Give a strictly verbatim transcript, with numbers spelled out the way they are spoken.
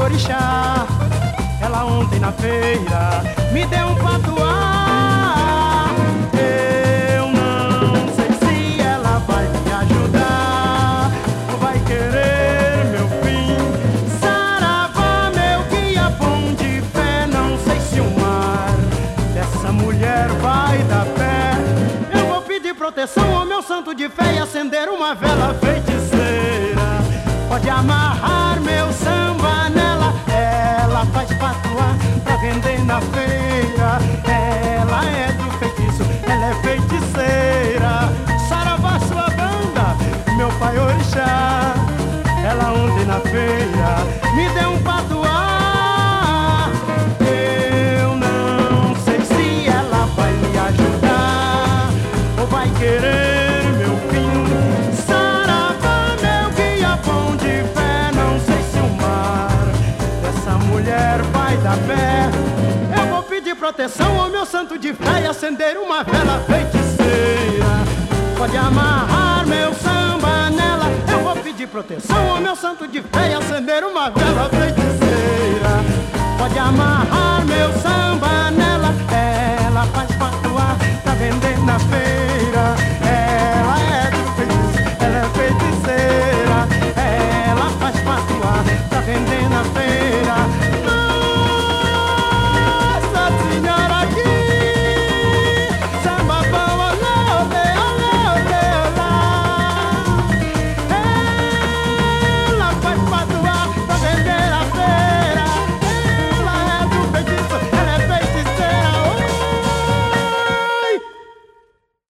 orixá. Ela ontem na feira me deu um patuá. Eu não sei se ela vai me ajudar ou vai querer meu fim. Saravá, meu guia, pão de fé. Não sei se o mar dessa mulher vai dar pé. Eu vou pedir proteção ao meu santo de fé e acender uma vela feiticeira. Pode amarrar meu samba nela. Ela faz patuá pra vender na feira. Ela é do feitiço, ela é feiticeira. Saravá, sua banda, meu pai orixá. Ela ontem na feira me deu um patuá. Eu não sei se ela vai me ajudar ou vai querer meu fim. Saravá, meu guia, pão de fé. Não sei se o mar dessa mulher vai dar pé. Eu vou pedir proteção ao meu santo de fé e acender uma vela feiticeira. Pode amarrar meu samba nela. Eu vou pedir proteção ao meu santo de fé e acender uma vela.